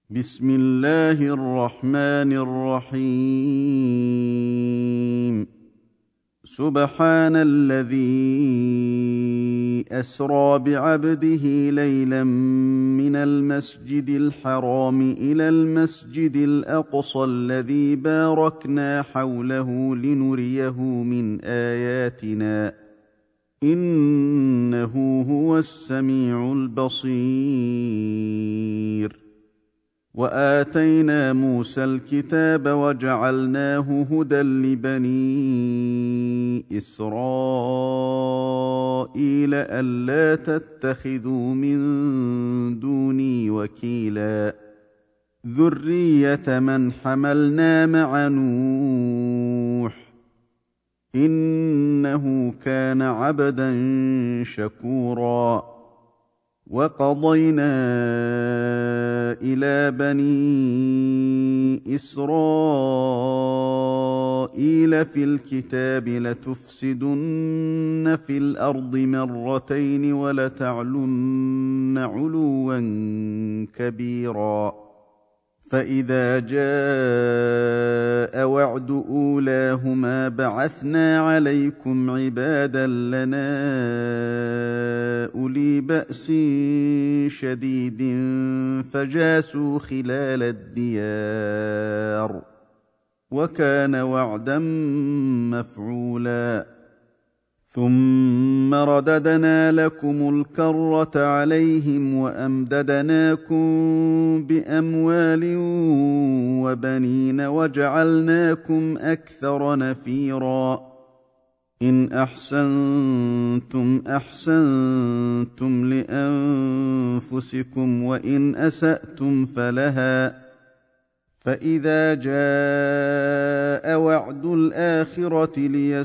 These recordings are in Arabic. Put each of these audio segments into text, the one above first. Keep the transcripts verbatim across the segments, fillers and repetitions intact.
بسم الله الرحمن الرحيم. سبحان الذي أسرى بعبده ليلا من المسجد الحرام إلى المسجد الأقصى الذي باركنا حوله لنريه من آياتنا إنه هو السميع البصير. وآتينا موسى الكتاب وجعلناه هدى لبني إسرائيل ألا تتخذوا من دوني وكيلا ذرية من حملنا مع نوح إنه كان عبدا شكورا. وقضينا إلى بني إسرائيل في الكتاب لتفسدن في الأرض مرتين ولتعلن علوا كبيرا. فإذا جاء وعد أولاهما بعثنا عليكم عبادا لنا أولي بأس شديد فجاسوا خلال الديار وكان وعدا مفعولا. ثم رددنا لكم الكرة عليهم وأمددناكم بأموال وبنين وجعلناكم أكثر نفيرا. إن أحسنتم أحسنتم لأنفسكم وإن أسأتم فلها. فإذا جاء وعد الآخرة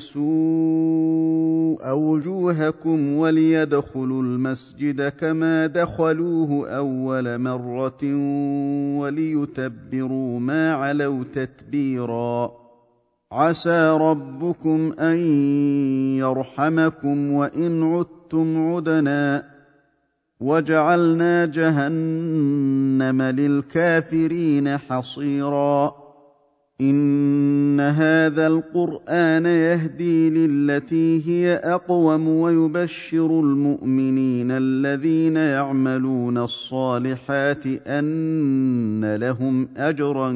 ليسوء وجوهكم وليدخلوا المسجد كما دخلوه أول مرة وليتبروا ما علوا تتبيرا. عسى ربكم أن يرحمكم وإن عدتم عدنا وجعلنا جهنم للكافرين حصيرا. إن هذا القرآن يهدي للتي هي أقوم ويبشر المؤمنين الذين يعملون الصالحات أن لهم أجرا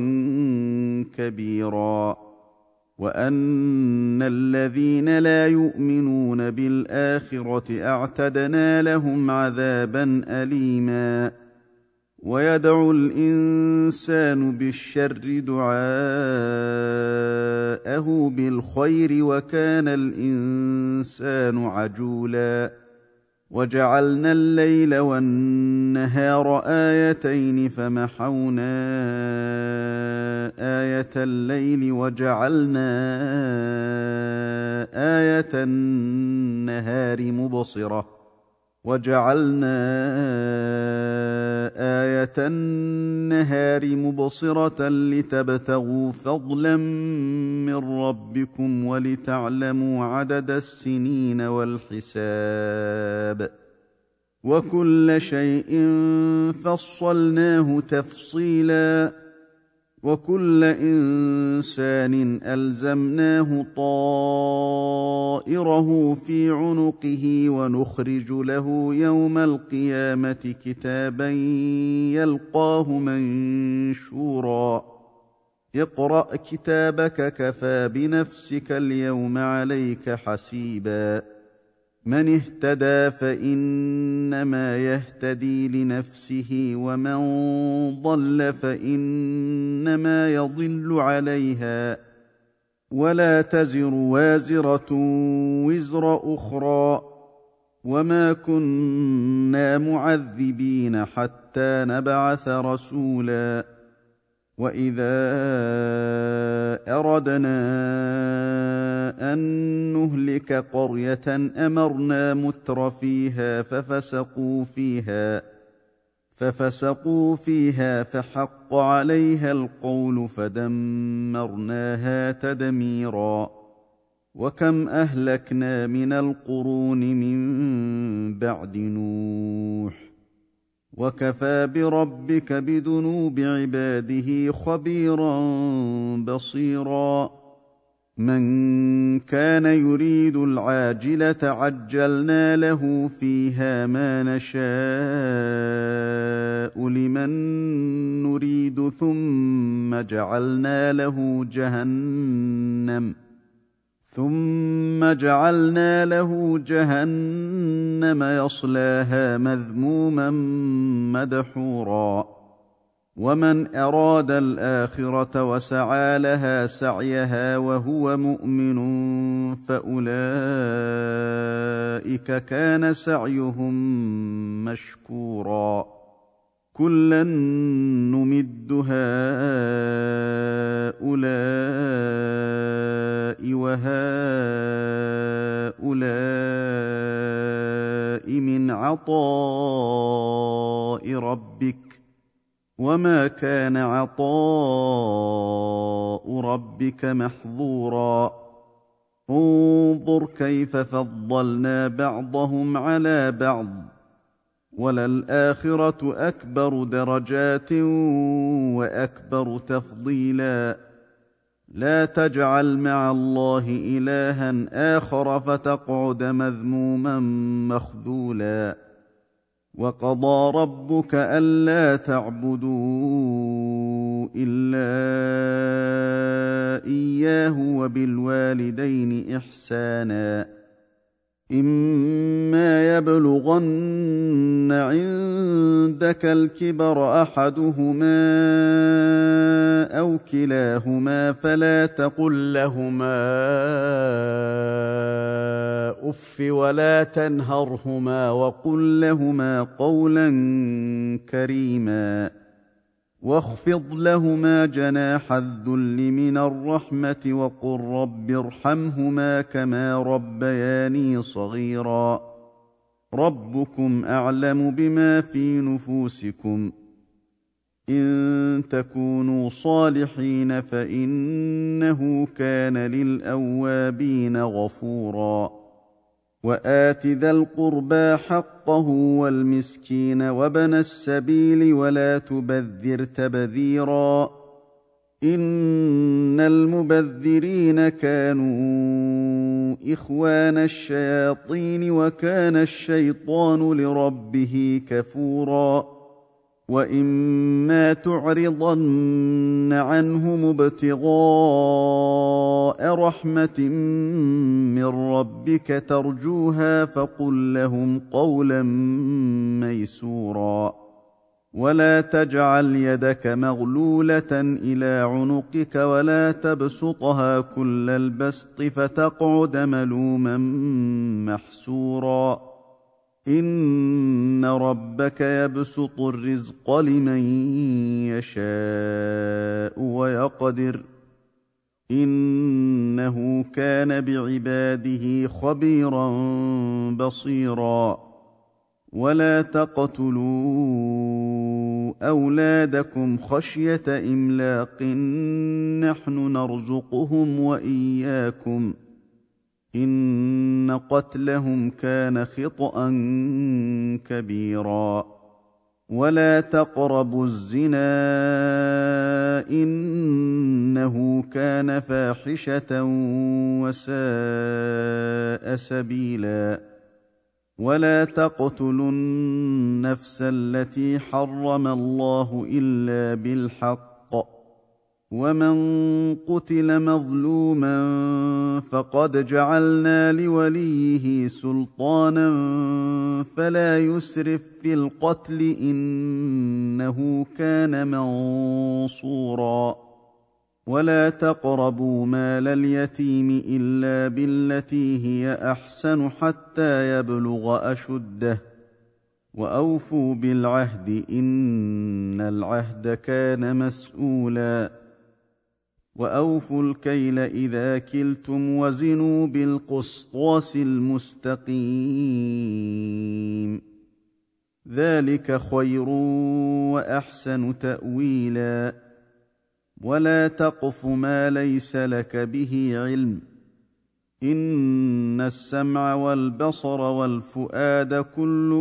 كبيرا وأن الذين لا يؤمنون بالآخرة أعتدنا لهم عذابا أليما. ويدعو الإنسان بالشر دعاءه بالخير وكان الإنسان عجولا. وجعلنا الليل والنهار آيتين فمحونا آية الليل وجعلنا آية النهار مبصرة وجعلنا آية النهار مبصرة لتبتغوا فضلا من ربكم ولتعلموا عدد السنين والحساب وكل شيء فصلناه تفصيلا. وكل إنسان ألزمناه طائره في عنقه ونخرج له يوم القيامة كتابا يلقاه منشورا. اقرأ كتابك كفى بنفسك اليوم عليك حسيبا. من اهتدى فإنما يهتدي لنفسه ومن ضل فإنما يضل عليها ولا تزر وازرة وزر أخرى وما كنا معذبين حتى نبعث رسولا. وإذا أردنا أن نهلك قرية أمرنا متر فيها ففسقوا فيها ففسقوا فيها فحق عليها القول فدمرناها تدميرا. وكم أهلكنا من القرون من بعد نوح وكفى بربك بذنوب عباده خبيرا بصيرا من كان يريد العاجلة عجلنا له فيها ما نشاء لمن نريد ثم جعلنا له جهنم ثم جعلنا له جهنم يصلاها مذموما مدحورا ومن أراد الآخرة وسعى لها سعيها وهو مؤمن فأولئك كان سعيهم مشكورا كلا نمد هؤلاء وهؤلاء من عطاء ربك وما كان عطاء ربك محظورا انظر كيف فضلنا بعضهم على بعض وللآخرة أكبر درجات وأكبر تفضيلا لا تجعل مع الله إلها آخر فتقعد مذموما مخذولا وقضى ربك ألا تعبدوا إلا إياه وبالوالدين إحسانا إما يبلغن عندك الكبر أحدهما أو كلاهما فلا تقل لهما أف ولا تنهرهما وقل لهما قولا كريما واخفض لهما جناح الذل من الرحمة وقل رب ارحمهما كما ربياني صغيرا ربكم أعلم بما في نفوسكم إن تكونوا صالحين فإنه كان للأوابين غفورا وآت ذا القربى حقه والمسكين وابن السبيل ولا تبذر تبذيرا إن المبذرين كانوا إخوان الشياطين وكان الشيطان لربه كفورا وإما تعرضن عنهم ابتغاء رحمة من ربك ترجوها فقل لهم قولا ميسورا ولا تجعل يدك مغلولة إلى عنقك ولا تبسطها كل البسط فتقعد ملوما محسورا إن ربك يبسط الرزق لمن يشاء ويقدر إنه كان بعباده خبيرا بصيرا ولا تقتلوا أولادكم خشية إملاق نحن نرزقهم وإياكم إن قتلهم كان خطأ كبيرا ولا تقربوا الزنا إنه كان فاحشة وساء سبيلا ولا تقتلوا النفس التي حرم الله إلا بالحق ومن قتل مظلوما فقد جعلنا لوليه سلطانا فلا يسرف في القتل إنه كان منصورا ولا تقربوا مال اليتيم إلا بالتي هي أحسن حتى يبلغ أشده وأوفوا بالعهد إن العهد كان مسؤولا وأوفوا الكيل إذا كلتم وزنوا بالقسطاس المستقيم ذلك خير وأحسن تأويلا ولا تقف ما ليس لك به علم إن السمع والبصر والفؤاد كل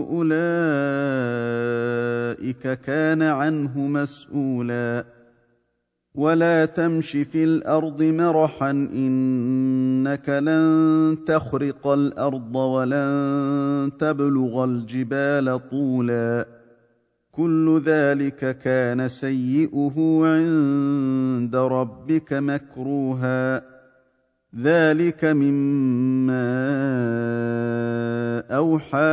أولئك كان عنه مسؤولا ولا تمش في الأرض مرحا إنك لن تخرق الأرض ولن تبلغ الجبال طولا كل ذلك كان سيئه عند ربك مكروها ذلك مما أوحى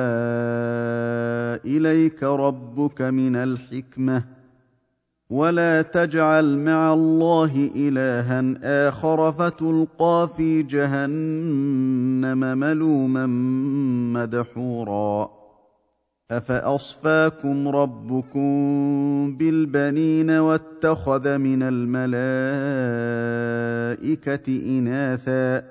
إليك ربك من الحكمة ولا تجعل مع الله إلها آخر فتلقى في جهنم ملوما مدحورا أفأصفاكم ربكم بالبنين واتخذ من الملائكة إناثا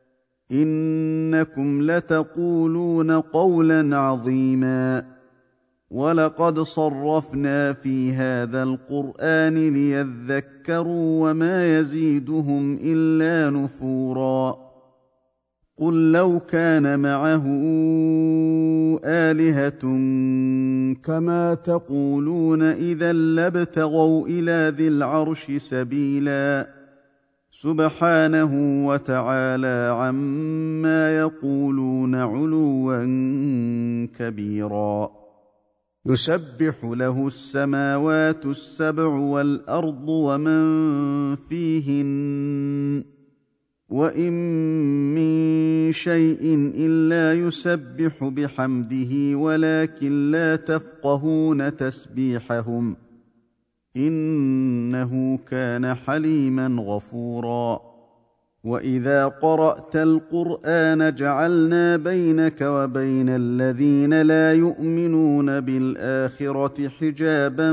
إنكم لتقولون قولا عظيما ولقد صرفنا في هذا القرآن ليذكروا وما يزيدهم إلا نفورا قل لو كان معه آلهة كما تقولون إذا لابتغوا إلى ذي العرش سبيلا سبحانه وتعالى عما يقولون علوا كبيرا يسبح له السماوات السبع والأرض ومن فيهن وإن من شيء إلا يسبح بحمده ولكن لا تفقهون تسبيحهم إنه كان حليما غفورا وإذا قرأت القرآن جعلنا بينك وبين الذين لا يؤمنون بالآخرة حجابا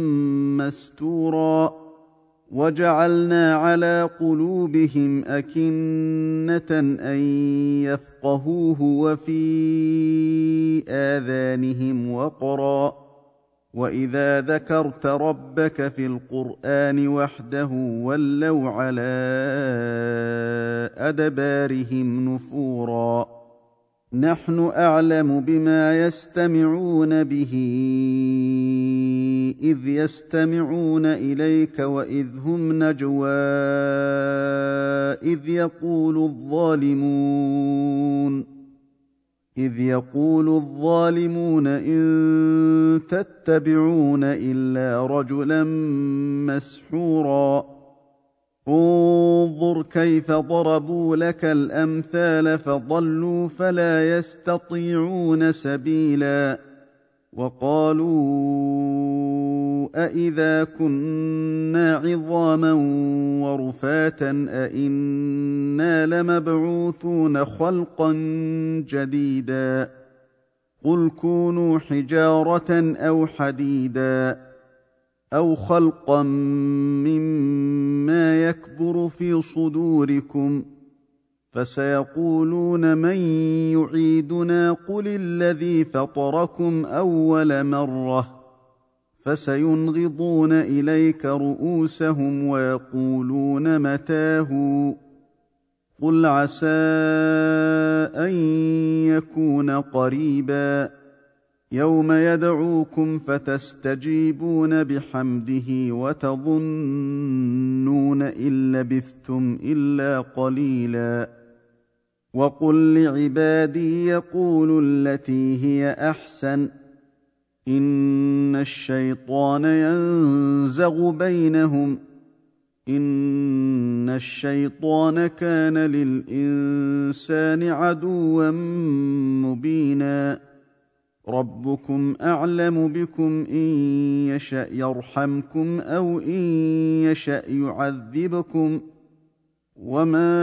مستورا وجعلنا على قلوبهم أكنة أن يفقهوه وفي آذانهم وقرا وإذا ذكرت ربك في القرآن وحده ولوا على أدبارهم نفورا نحن أعلم بما يستمعون به إذ يستمعون إليك وإذ هم نجوى إذ يقول الظالمون إذ يقول الظالمون إن تتبعون إلا رجلا مسحورا انظر كيف ضربوا لك الأمثال فضلوا فلا يستطيعون سبيلا وقالوا أإذا كنا عظاما ورفاتا أإنا لمبعوثون خلقا جديدا قل كونوا حجارة أو حديدا أو خلقا مما يكبر في صدوركم فسيقولون من يعيدنا قل الذي فطركم أول مرة فسينغضون إليك رؤوسهم ويقولون متاه قل عسى أن يكون قريبا يوم يدعوكم فتستجيبون بحمده وتظنون إن لبثتم إلا قليلا وقل لعبادي يقولوا التي هي أحسن إن الشيطان ينزغ بينهم إن الشيطان كان للإنسان عدوا مبينا ربكم أعلم بكم إن يشأ يرحمكم أو إن يشأ يعذبكم وما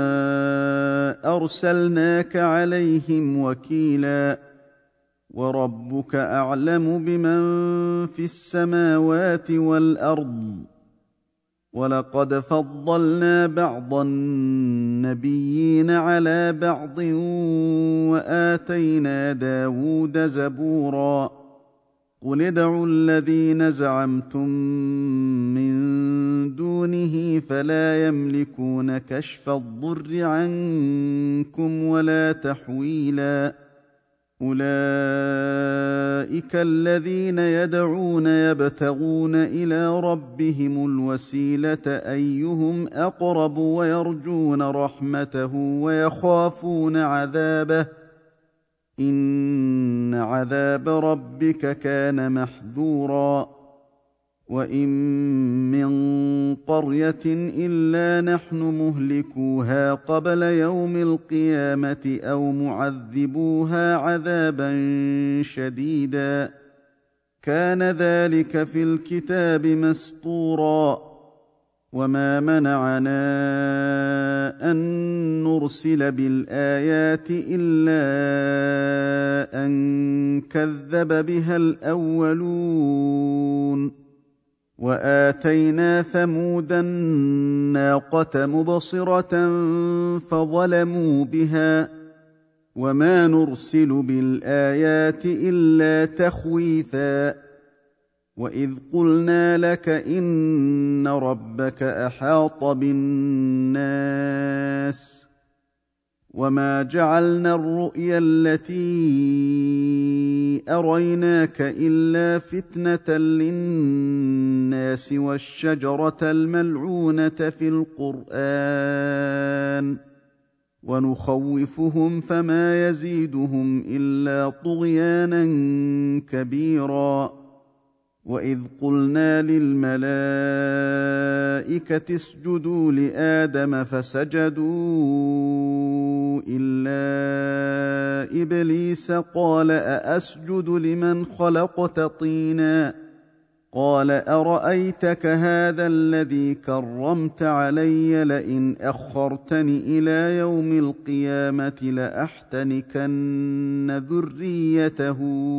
أرسلناك عليهم وكيلا وربك أعلم بمن في السماوات والأرض ولقد فضلنا بعض النبيين على بعض وآتينا داود زبورا قل ادعوا الذين زعمتم من دونه فلا يملكون كشف الضر عنكم ولا تحويلا. أولئك الذين يدعون يبتغون إلى ربهم الوسيلة أيهم أقرب ويرجون رحمته ويخافون عذابه إن عذاب ربك كان محذورا. وإن من قرية إلا نحن مهلكوها قبل يوم القيامة أو معذبوها عذابا شديدا كان ذلك في الكتاب مسطورا. وما منعنا أن نرسل بالآيات إلا أن كذب بها الأولون. وآتينا ثمود الناقة مبصرة فظلموا بها وما نرسل بالآيات إلا تخويفا. وإذ قلنا لك إن ربك أحاط بالناس وما جعلنا الرؤيا التي أريناك إلا فتنة للناس والشجرة الملعونة في القرآن ونخوفهم فما يزيدهم إلا طغيانا كبيرا. وإذ قلنا للملائكة اسجدوا لآدم فسجدوا إلا إبليس قال أأسجد لمن خلقت طينا قال أرأيتك هذا الذي كرمت علي لئن أخرتني إلى يوم القيامة لأحتنكن ذريته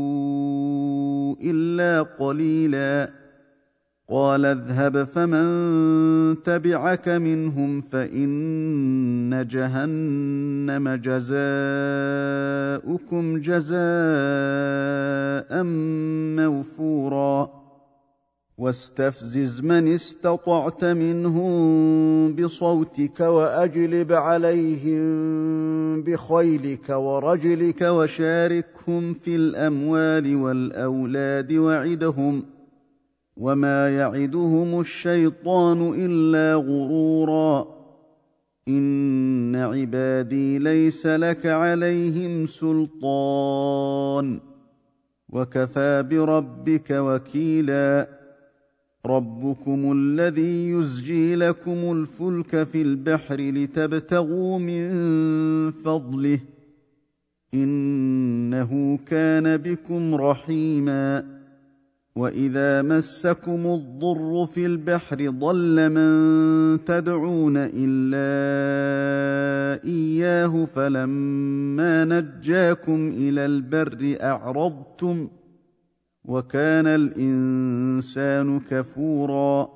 إلا قليلا. قال اذهب فمن تبعك منهم فإن جهنم جزاؤكم جزاء موفورا. واستفزز من استطعت منهم بصوتك وأجلب عليهم بخيلك ورجلك وشاركهم في الأموال والأولاد وعدهم وما يعدهم الشيطان إلا غرورا. إن عبادي ليس لك عليهم سلطان وكفى بربك وكيلا. ربكم الذي يزجي لكم الفلك في البحر لتبتغوا من فضله إنه كان بكم رحيما. وإذا مسكم الضر في البحر ضل من تدعون إلا إياه فلما نجاكم إلى البر أعرضتم وكان الإنسان كفورا.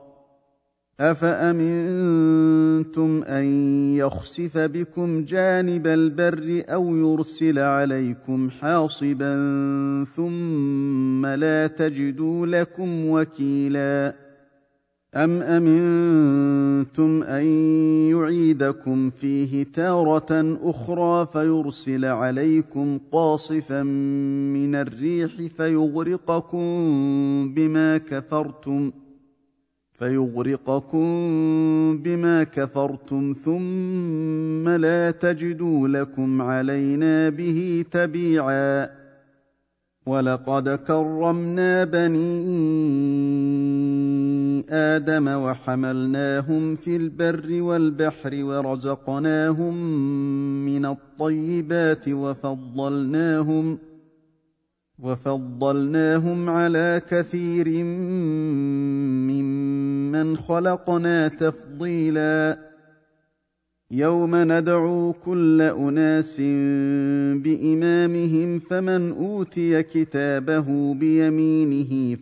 أفأمنتم أن يخسف بكم جانب البر أو يرسل عليكم حاصبا ثم لا تجدوا لكم وكيلا. أم أمنتم أن يعيدكم فيه تارة أخرى فيرسل عليكم قاصفا من الريح فيغرقكم بما كفرتم فيغرقكم بما كفرتم ثم لا تجدوا لكم علينا به تبيعا. ولقد كرمنا بني آدم وحملناهم في البر والبحر ورزقناهم من الطيبات وفضلناهم وفضلناهم على كثير ممن خلقنا تفضيلا. يوم ندعو كل أناس بإمامهم فمن أوتي كتابه بيمينه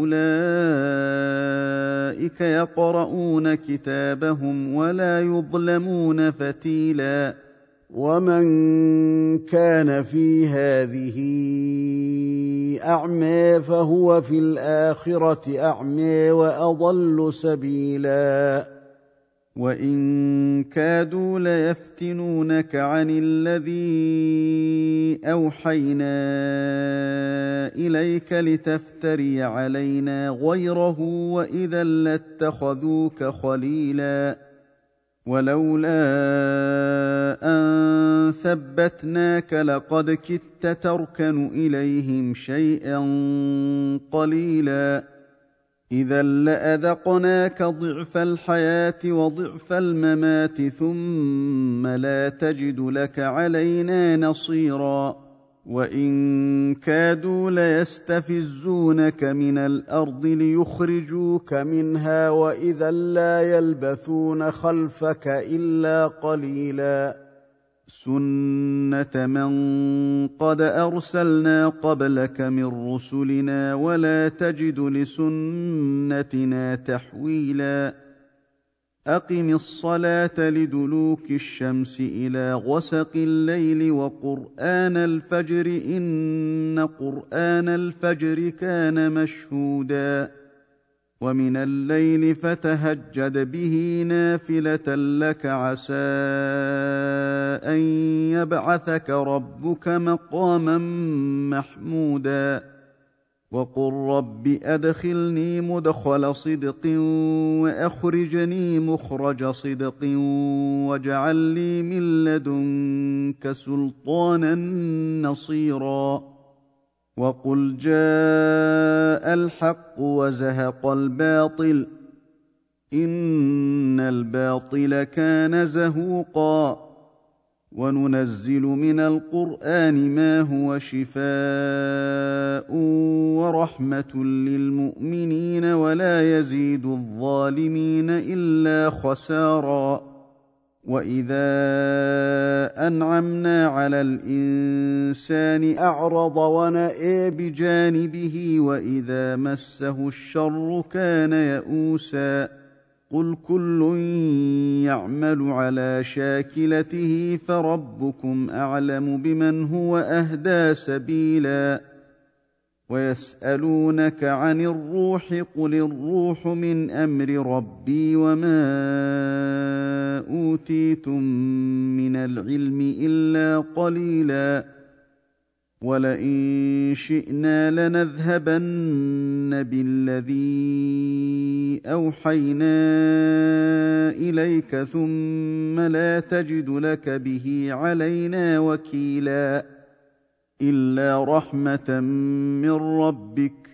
فأولئك يقرؤون كتابهم ولا يظلمون فتيلا. ومن كان في هذه أعمى فهو في الآخرة أعمى وأضل سبيلا. وإن كادوا ليفتنونك عن الذي أوحينا إليك لتفتري علينا غيره وإذا لاتخذوك خليلا. ولولا أن ثبتناك لقد كدت تركن إليهم شيئا قليلا. إذا لأذقناك ضعف الحياة وضعف الممات ثم لا تجد لك علينا نصيرا. وإن كادوا ليستفزونك من الأرض ليخرجوك منها وإذا لا يلبثون خلفك إلا قليلا. سنة من قد أرسلنا قبلك من رسلنا ولا تجد لسنتنا تحويلا. أقم الصلاة لدلوك الشمس إلى غسق الليل وقرآن الفجر إن قرآن الفجر كان مشهودا. ومن الليل فتهجد به نافلة لك عسى أن يبعثك ربك مقاما محمودا. وقل رب أدخلني مدخل صدق وأخرجني مخرج صدق واجعل لي من لدنك سلطانا نصيرا. وقل جاء الحق وزهق الباطل إن الباطل كان زهوقا. وننزل من القرآن ما هو شفاء ورحمة للمؤمنين ولا يزيد الظالمين إلا خسارا. وإذا أنعمنا على الإنسان أعرض ونأى بجانبه وإذا مسه الشر كان يئوسا. قل كل يعمل على شاكلته فربكم أعلم بمن هو أهدى سبيلا. ويسألونك عن الروح قل الروح من أمر ربي وما أوتيتم من العلم إلا قليلا. ولئن شئنا لنذهبن بالذي أوحينا إليك ثم لا تجد لك به علينا وكيلا. إلا رحمة من ربك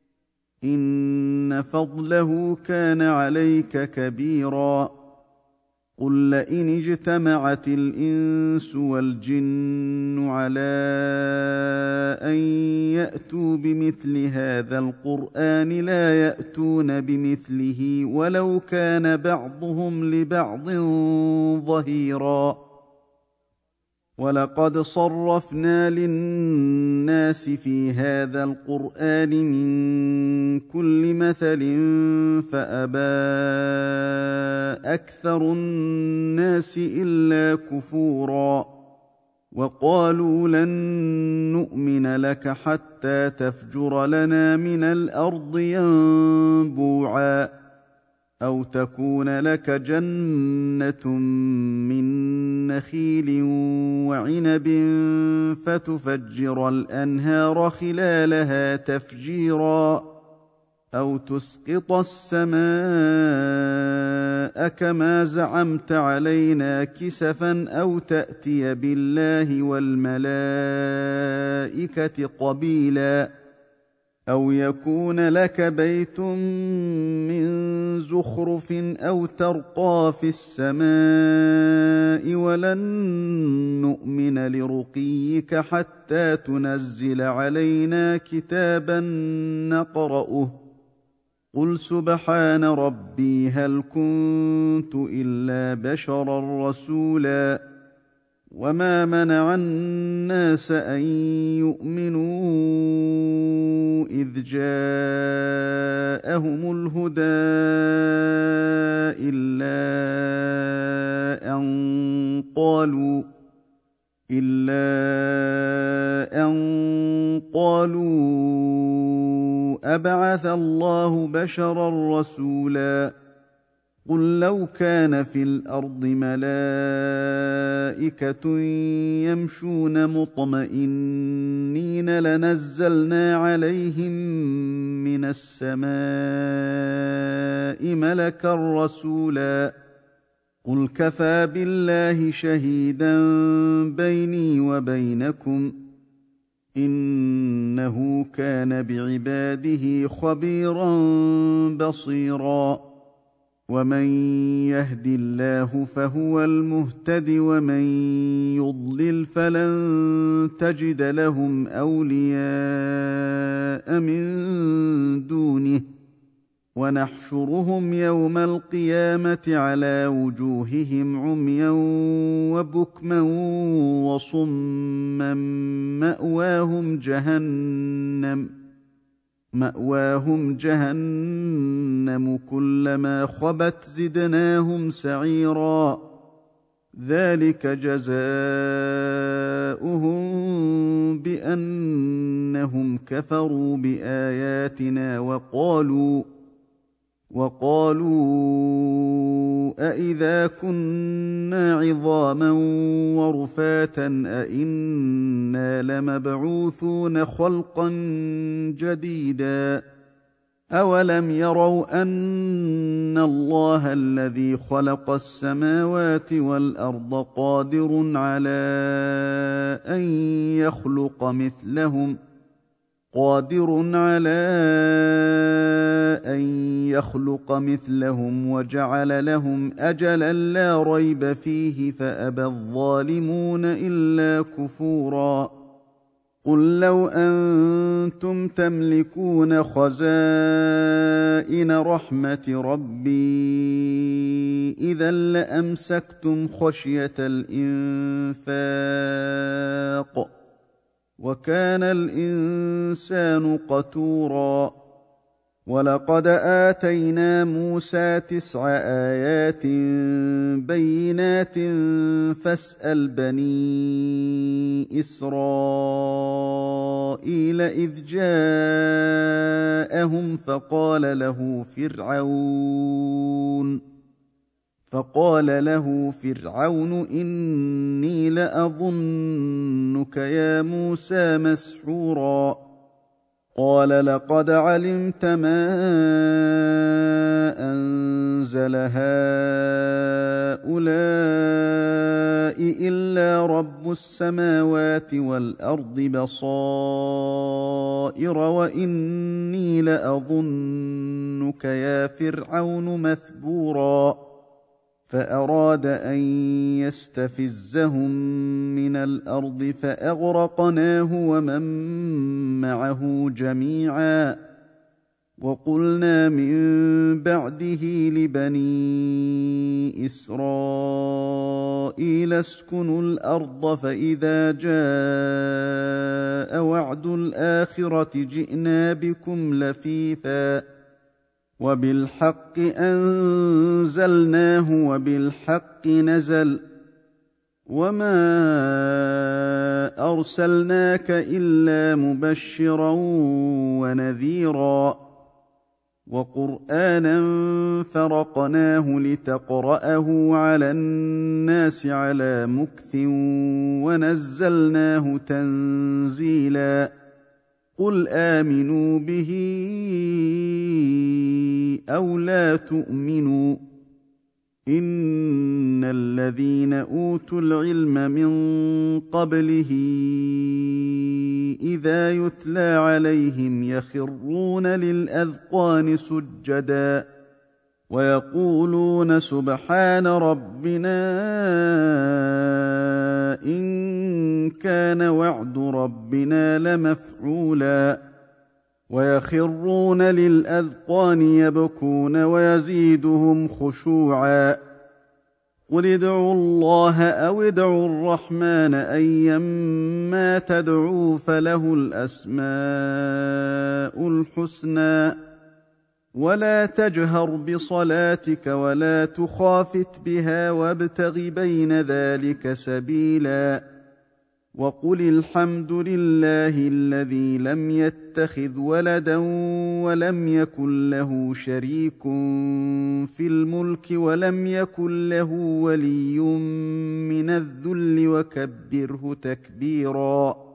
إن فضله كان عليك كبيرا. قل لئن اجتمعت الإنس والجن على أن يأتوا بمثل هذا القرآن لا يأتون بمثله ولو كان بعضهم لبعض ظهيرا. ولقد صرفنا للناس في هذا القرآن من كل مثل فأبى أكثر الناس إلا كفورا. وقالوا لن نؤمن لك حتى تفجر لنا من الأرض ينبوعا أو تكون لك جنة من نخيل وعنب فتفجر الأنهار خلالها تفجيرا أو تسقط السماء كما زعمت علينا كسفا أو تأتي بالله والملائكة قبيلا أو يكون لك بيت من زخرف أو ترقى في السماء ولن نؤمن لرقيك حتى تنزل علينا كتابا نقرأه قل سبحان ربي هل كنت إلا بشرا رسولا وما منع الناس أن يؤمنوا إذ جاءهم الهدى إلا أن قالوا إلا أن قالوا بشرا رسولا قل لو كان في الأرض ملائكة يمشون مطمئنين لنزلنا عليهم من السماء ملكا رسولا قل كفى بالله شهيدا بيني وبينكم إنه كان بعباده خبيرا بصيرا ومن يهد الله فهو المهتد ومن يضلل فلن تجد لهم أولياء من دونه ونحشرهم يوم القيامة على وجوههم عميا وبكما وصما مأواهم جهنم مأواهم جهنم كلما خبت زدناهم سعيرا ذلك جزاؤهم بأنهم كفروا بآياتنا وقالوا وقالوا أإذا كنا عظاما ورفاتا أإنا لمبعوثون خلقا جديدا أولم يروا أن الله الذي خلق السماوات والأرض قادر على أن يخلق مثلهم قادر على أن يخلق مثلهم وجعل لهم أجلا لا ريب فيه فأبى الظالمون إلا كفورا قل لو أنتم تملكون خزائن رحمة ربي إذا لأمسكتم خشية الإنفاق وكان الإنسان قتورا ولقد آتينا موسى تسع آيات بينات فاسأل بني إسرائيل إذ جاءهم فقال له فرعون فقال له فرعون إني لأظنك يا موسى مسحورا قال لقد علمت ما أنزل هؤلاء إلا رب السماوات والأرض بصائر وإني لأظنك يا فرعون مثبورا فأراد أن يستفزهم من الأرض فأغرقناه ومن معه جميعا وقلنا من بعده لبني إسرائيل اسكنوا الأرض فإذا جاء وعد الآخرة جئنا بكم لفيفا وبالحق أنزلناه وبالحق نزل وما أرسلناك إلا مبشرا ونذيرا وقرآنا فرقناه لتقرأه على الناس على مكث ونزلناه تنزيلا قل آمنوا به أو لا تؤمنوا إن الذين أوتوا العلم من قبله إذا يتلى عليهم يخرون للأذقان سجدا ويقولون سبحان ربنا إن كان وعد ربنا لمفعولا ويخرون للأذقان يبكون ويزيدهم خشوعا قل ادعوا الله أو ادعوا الرحمن أيما تدعوا فله الأسماء الحسنى ولا تجهر بصلاتك ولا تخافت بها وابتغ بين ذلك سبيلا وقل الحمد لله الذي لم يتخذ ولدا ولم يكن له شريك في الملك ولم يكن له ولي من الذل وكبره تكبيرا.